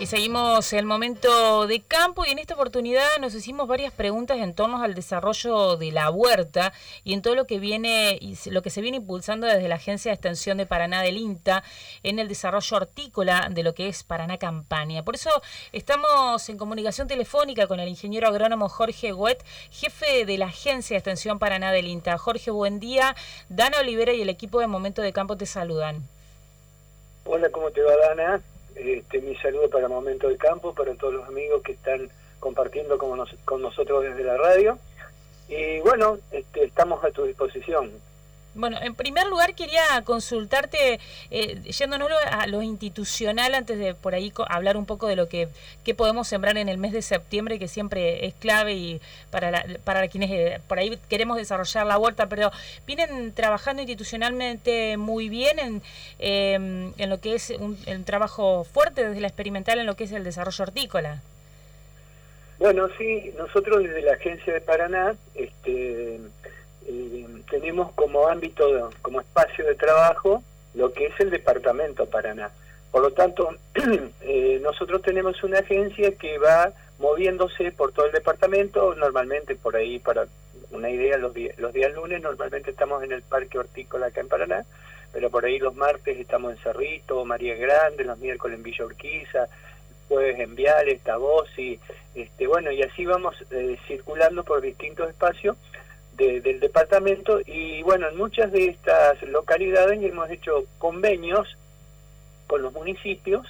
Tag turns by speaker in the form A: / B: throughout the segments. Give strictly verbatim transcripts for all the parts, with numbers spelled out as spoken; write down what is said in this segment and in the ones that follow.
A: seguimos el momento de campo y en esta oportunidad nos hicimos varias preguntas en torno al desarrollo de la huerta y en todo lo que viene y lo que se viene impulsando desde la Agencia de Extensión de Paraná del INTA en el desarrollo hortícola de lo que es Paraná Campaña. Por eso estamos en comunicación telefónica con el ingeniero agrónomo Jorge Huet, jefe de la Agencia de Extensión Paraná del INTA. Jorge, buen día. Dana Olivera y el equipo de Momento de Campo te saludan.
B: Hola, ¿cómo te va, Dana? Este, mi saludo para Momento de Campo, para todos los amigos que están compartiendo con, nos, con nosotros desde la radio. Y bueno, este, estamos a tu disposición.
A: Bueno, en primer lugar quería consultarte, eh, yéndonos a lo institucional, antes de por ahí hablar un poco de lo que, que podemos sembrar en el mes de septiembre, que siempre es clave y para, la, para quienes eh, por ahí queremos desarrollar la huerta, pero vienen trabajando institucionalmente muy bien en, eh, en lo que es un, un trabajo fuerte desde la experimental en lo que es el desarrollo hortícola.
B: Bueno, sí, nosotros desde la Agencia de Paraná, este... Eh, tenemos como ámbito, de, como espacio de trabajo, lo que es el Departamento Paraná. Por lo tanto, eh, nosotros tenemos una agencia que va moviéndose por todo el departamento, normalmente por ahí, para una idea, los, di los días lunes normalmente estamos en el Parque Hortícola acá en Paraná, pero por ahí los martes estamos en Cerrito, María Grande, los miércoles en Villa Urquiza, jueves en Viales, Tabosi, este, bueno, y así vamos eh, circulando por distintos espacios De, del departamento, y bueno, en muchas de estas localidades hemos hecho convenios con los municipios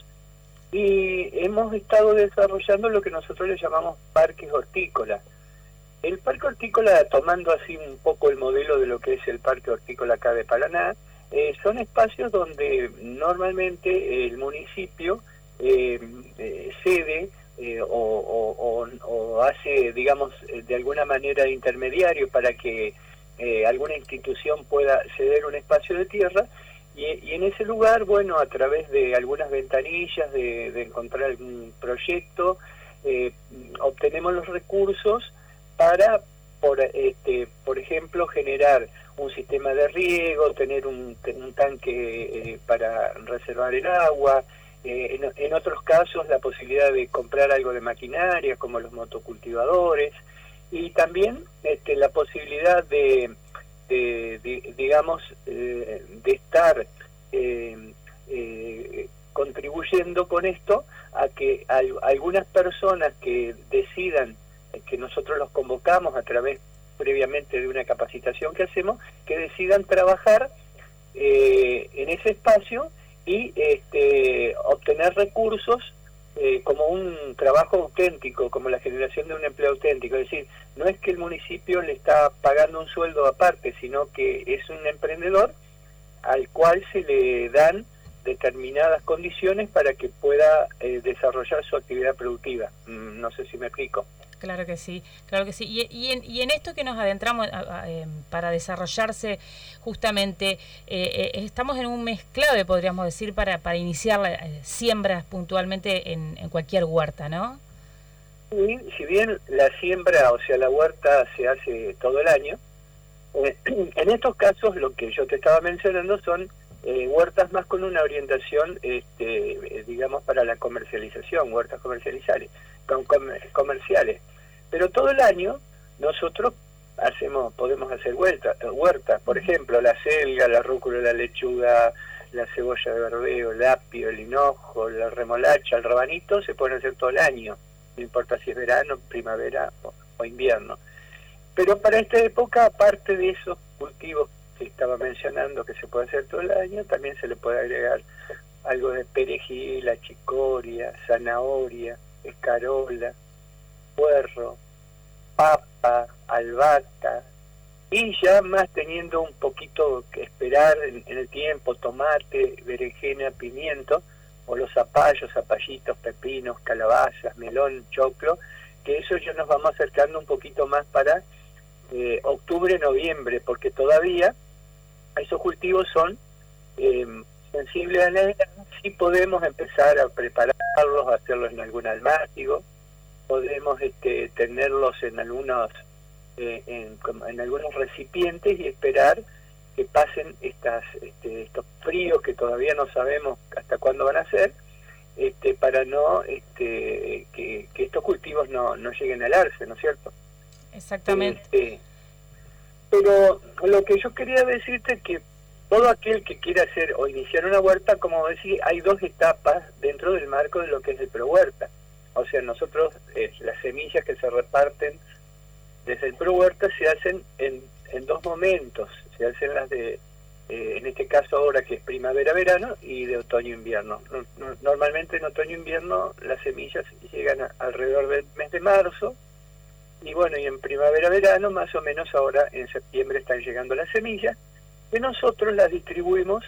B: y hemos estado desarrollando lo que nosotros le llamamos parques hortícolas. El parque hortícola, tomando así un poco el modelo de lo que es el parque hortícola acá de Paraná, eh, son espacios donde normalmente el municipio eh, eh, cede Eh, o, o, o, o hace, digamos, de alguna manera intermediario para que eh, alguna institución pueda ceder un espacio de tierra y, y en ese lugar, bueno, a través de algunas ventanillas, de, de encontrar algún proyecto, eh, obtenemos los recursos para, por, este, por ejemplo, generar un sistema de riego, tener un, un tanque eh, para reservar el agua. Eh, en, en otros casos la posibilidad de comprar algo de maquinaria como los motocultivadores y también este, la posibilidad de, de, de digamos eh, de estar eh, eh, contribuyendo con esto a que hay, algunas personas que decidan, eh, que nosotros los convocamos a través previamente de una capacitación que hacemos, que decidan trabajar eh, en ese espacio y este, obtener recursos eh, como un trabajo auténtico, como la generación de un empleo auténtico. Es decir, no es que el municipio le está pagando un sueldo aparte, sino que es un emprendedor al cual se le dan determinadas condiciones para que pueda eh, desarrollar su actividad productiva. Mm, no sé si me explico.
A: Claro que sí, claro que sí. Y, y, en, y en esto que nos adentramos a, a, a, para desarrollarse justamente, eh, eh, estamos en un mes clave, podríamos decir, para, para iniciar la, eh, siembras puntualmente en, en cualquier huerta, ¿no?
B: Sí, si bien la siembra, o sea, la huerta se hace todo el año, eh, en estos casos lo que yo te estaba mencionando son eh, huertas más con una orientación, este, eh, digamos, para la comercialización, huertas comerciales, con, comer, comerciales. Pero todo el año nosotros hacemos, podemos hacer huertas, huertas, por ejemplo, la selga, la rúcula, la lechuga, la cebolla de verdeo, el apio, el hinojo, la remolacha, el rabanito, se pueden hacer todo el año, no importa si es verano, primavera o, o invierno. Pero para esta época, aparte de esos cultivos que estaba mencionando que se puede hacer todo el año, también se le puede agregar algo de perejil, achicoria, zanahoria, escarola, puerro, papa, albahaca, y ya más teniendo un poquito que esperar en, en el tiempo, tomate, berenjena, pimiento, o los zapallos, zapallitos, pepinos, calabazas, melón, choclo, que eso ya nos vamos acercando un poquito más para eh, octubre, noviembre, porque todavía esos cultivos son eh, sensibles a la edad. Sí podemos empezar a prepararlos, a hacerlos en algún almácigo, podemos este, tenerlos en algunos eh, en, en algunos recipientes y esperar que pasen estas este, estos fríos que todavía no sabemos hasta cuándo van a ser, este, para no este, que, que estos cultivos no, no lleguen al arce, ¿no es cierto?
A: Exactamente.
B: Este, pero lo que yo quería decirte es que todo aquel que quiera hacer o iniciar una huerta, como decía, hay dos etapas dentro del marco de lo que es el ProHuerta. O sea, nosotros, eh, las semillas que se reparten desde el ProHuerta se hacen en, en dos momentos. Se hacen las de, eh, en este caso ahora que es primavera-verano, y de otoño-invierno. No, no, normalmente en otoño-invierno las semillas llegan a, alrededor del mes de marzo, y bueno, y en primavera-verano, más o menos ahora en septiembre están llegando las semillas, que nosotros las distribuimos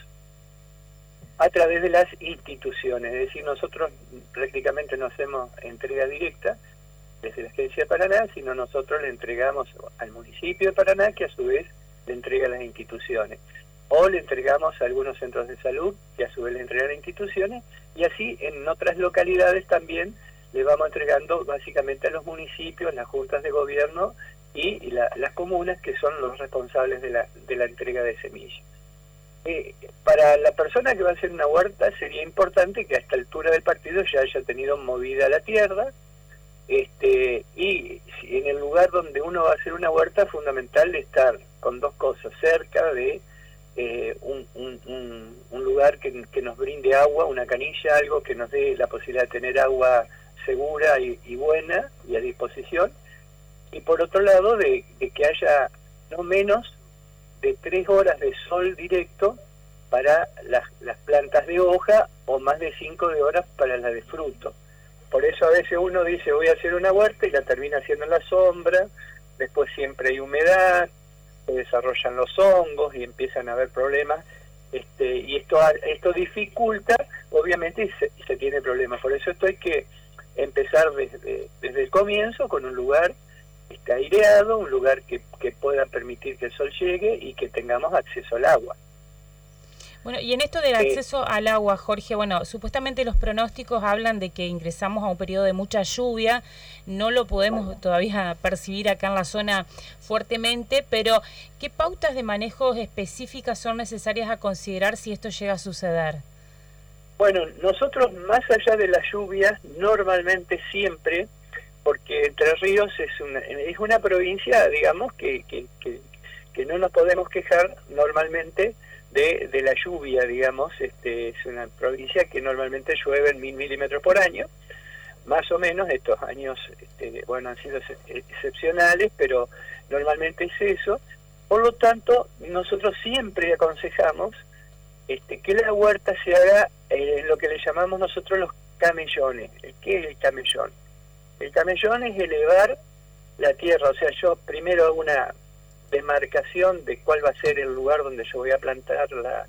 B: a través de las instituciones. Es decir, nosotros prácticamente no hacemos entrega directa desde la Agencia de Paraná, sino nosotros le entregamos al municipio de Paraná, que a su vez le entrega a las instituciones. O le entregamos a algunos centros de salud, que a su vez le entregan a las instituciones, y así en otras localidades también le vamos entregando básicamente a los municipios, las juntas de gobierno y, y la, las comunas, que son los responsables de la, de la entrega de semillas. Eh, para la persona que va a hacer una huerta sería importante que a esta altura del partido ya haya tenido movida la tierra, este, y si en el lugar donde uno va a hacer una huerta es fundamental estar con dos cosas: cerca de eh, un, un, un, un lugar que, que nos brinde agua, una canilla, algo que nos dé la posibilidad de tener agua segura y, y buena y a disposición, y por otro lado de, de que haya no menos de tres horas de sol directo para las, las plantas de hoja, o más de cinco de horas para las de fruto. Por eso a veces uno dice voy a hacer una huerta y la termina haciendo en la sombra, después siempre hay humedad, se desarrollan los hongos y empiezan a haber problemas, este, y esto esto dificulta, obviamente, y se, y se tiene problemas. Por eso esto hay que empezar desde, desde el comienzo con un lugar este, aireado, un lugar que, que pueda permitir que el sol llegue y que tengamos acceso al agua.
A: Bueno, y en esto del acceso al agua, Jorge, bueno, supuestamente los pronósticos hablan de que ingresamos a un periodo de mucha lluvia, no lo podemos todavía percibir acá en la zona fuertemente, pero ¿qué pautas de manejo específicas son necesarias a considerar si esto llega a suceder?
B: Bueno, nosotros más allá de las lluvias, normalmente siempre, porque Entre Ríos es una, es una provincia, digamos, que, que, que, que no nos podemos quejar normalmente de, de la lluvia, digamos. Este, es una provincia que normalmente llueve en mil milímetros por año, más o menos. Estos años, este, bueno, han sido excepcionales, pero normalmente es eso. Por lo tanto, nosotros siempre aconsejamos este, que la huerta se haga en eh, lo que le llamamos nosotros los camellones. ¿Qué es el camellón? El camellón es elevar la tierra, o sea, yo primero hago una demarcación de cuál va a ser el lugar donde yo voy a plantar la,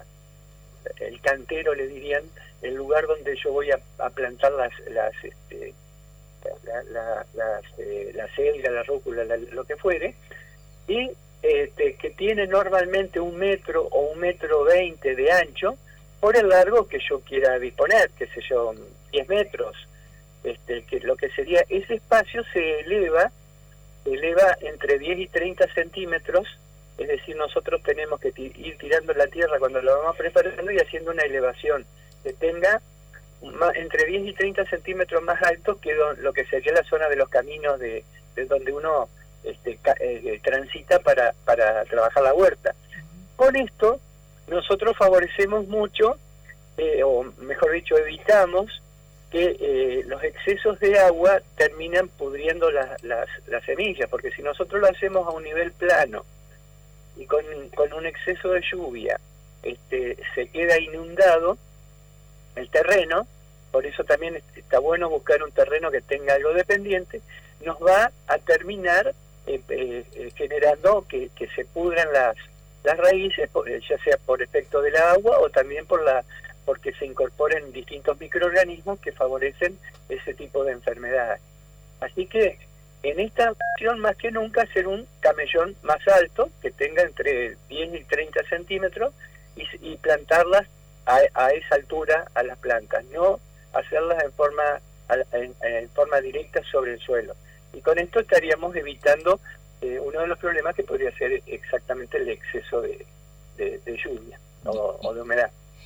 B: el cantero, le dirían, el lugar donde yo voy a, a plantar las las este, la, la, las, eh, la selga, la rúcula, la, lo que fuere, y este, que tiene normalmente un metro o un metro veinte de ancho por el largo que yo quiera disponer, qué sé yo, diez metros. Este, que lo que sería ese espacio se eleva, se eleva entre diez y treinta centímetros, es decir, nosotros tenemos que ir tirando la tierra cuando la vamos preparando y haciendo una elevación que tenga más, entre diez y treinta centímetros más alto que do, lo que sería la zona de los caminos de, de donde uno este, ca, eh, transita para, para trabajar la huerta. Con esto nosotros favorecemos mucho, eh, o mejor dicho, evitamos que eh, los excesos de agua terminan pudriendo la, las, las semillas, porque si nosotros lo hacemos a un nivel plano y con, con un exceso de lluvia este, se queda inundado el terreno, por eso también está bueno buscar un terreno que tenga algo de pendiente, nos va a terminar eh, eh, generando que, que se pudran las, las raíces, ya sea por efecto del agua o también por la porque se incorporen distintos microorganismos que favorecen ese tipo de enfermedades. Así que en esta opción, más que nunca, hacer un camellón más alto, que tenga entre diez y treinta centímetros, y, y plantarlas a, a esa altura a las plantas, no hacerlas en forma, en, en forma directa sobre el suelo. Y con esto estaríamos evitando eh, uno de los problemas que podría ser exactamente el exceso de, de, de lluvia o, o de humedad.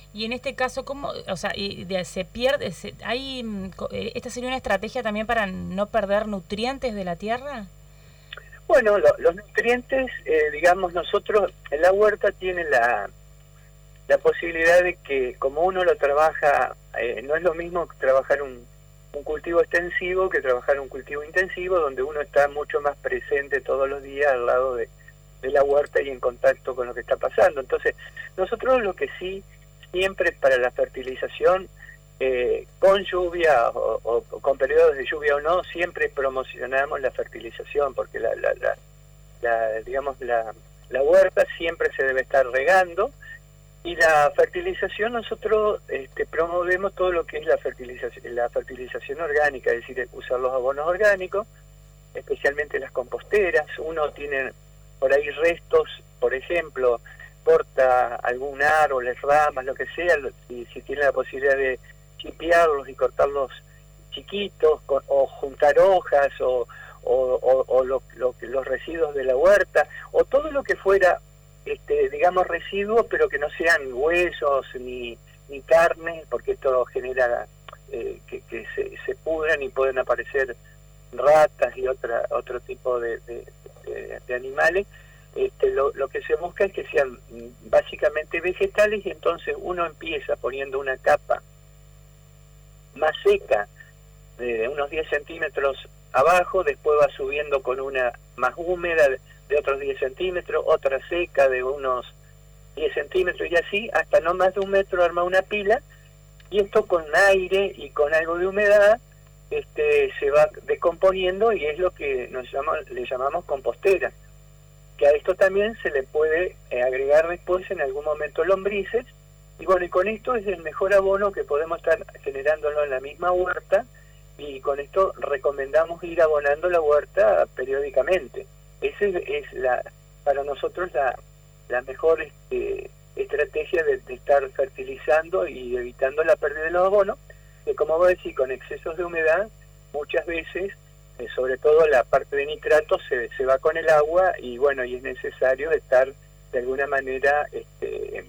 A: Y en este caso, ¿cómo, o sea, se pierde, se, hay, esta sería una estrategia también para no perder nutrientes de la tierra?
B: Bueno, lo, los nutrientes, eh, digamos, nosotros, en la huerta tiene la, la posibilidad de que, como uno lo trabaja, eh, no es lo mismo trabajar un, un cultivo extensivo que trabajar un cultivo intensivo, donde uno está mucho más presente todos los días al lado de, de la huerta y en contacto con lo que está pasando. Entonces, nosotros lo que sí, siempre para la fertilización, eh, con lluvia o, o, o con periodos de lluvia o no, siempre promocionamos la fertilización, porque la, la, la, la digamos la, la huerta siempre se debe estar regando, y la fertilización nosotros este, promovemos todo lo que es la fertilización, la fertilización orgánica, es decir, usar los abonos orgánicos, especialmente las composteras. Uno tiene por ahí restos, por ejemplo, corta algún árbol, ramas, lo que sea, si, si tiene la posibilidad de chipearlos y cortarlos chiquitos, con, o juntar hojas, o, o, o, o lo, lo, los residuos de la huerta, o todo lo que fuera, este, digamos, residuos, pero que no sean huesos ni, ni carne, porque esto genera eh, que, que se, se pudran y pueden aparecer ratas y otra otro tipo de, de, de, de animales. Este, lo, lo que se busca es que sean básicamente vegetales, y entonces uno empieza poniendo una capa más seca de unos diez centímetros abajo, después va subiendo con una más húmeda de otros diez centímetros, otra seca de unos diez centímetros, y así hasta no más de un metro arma una pila, y esto con aire y con algo de humedad este, se va descomponiendo, y es lo que nos llama, le llamamos compostera, que a esto también se le puede eh, agregar después en algún momento lombrices, y bueno, y con esto es el mejor abono que podemos estar generándolo en la misma huerta, y con esto recomendamos ir abonando la huerta periódicamente. Esa es, es la para nosotros la, la mejor este, estrategia de, de estar fertilizando y evitando la pérdida de los abonos, que como vos decís, con excesos de humedad, muchas veces, eh, sobre todo la parte de nitratos, se, se va con el agua, y bueno, y es necesario estar de alguna manera este,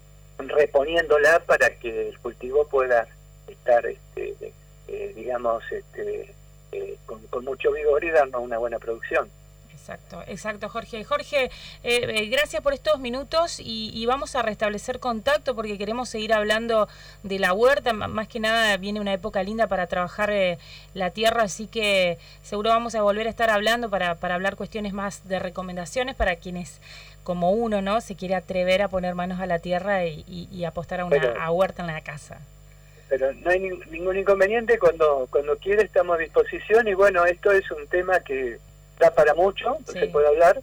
B: reponiéndola para que el cultivo pueda estar, este, eh, digamos, este, eh, con, con mucho vigor y darnos una buena producción.
A: Exacto, exacto, Jorge. Jorge, eh, eh, gracias por estos minutos, y, y vamos a restablecer contacto porque queremos seguir hablando de la huerta. Más que nada viene una época linda para trabajar eh, la tierra, así que seguro vamos a volver a estar hablando para, para hablar cuestiones más de recomendaciones para quienes, como uno, ¿no?, se quiere atrever a poner manos a la tierra y, y, y apostar a una pero, a huerta en la casa.
B: Pero no hay ni, ningún inconveniente, cuando, cuando quiere estamos a disposición, y bueno, esto es un tema que da para mucho, sí, se puede hablar,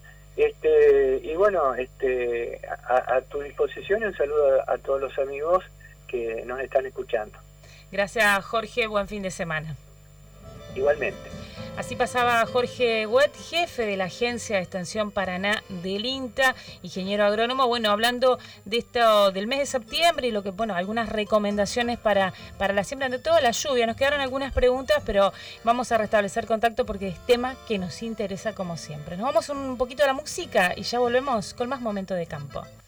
B: este y bueno, este a, a tu disposición, y un saludo a, a todos los amigos que nos están escuchando.
A: Gracias, Jorge, buen fin de semana.
B: Igualmente.
A: Así pasaba Jorge Huet, jefe de la Agencia de Extensión Paraná del INTA, ingeniero agrónomo, bueno, hablando de esto del mes de septiembre y lo que, bueno, algunas recomendaciones para, para la siembra de toda la lluvia. Nos quedaron algunas preguntas, pero vamos a restablecer contacto porque es tema que nos interesa como siempre. Nos vamos un poquito a la música y ya volvemos con más Momento de Campo.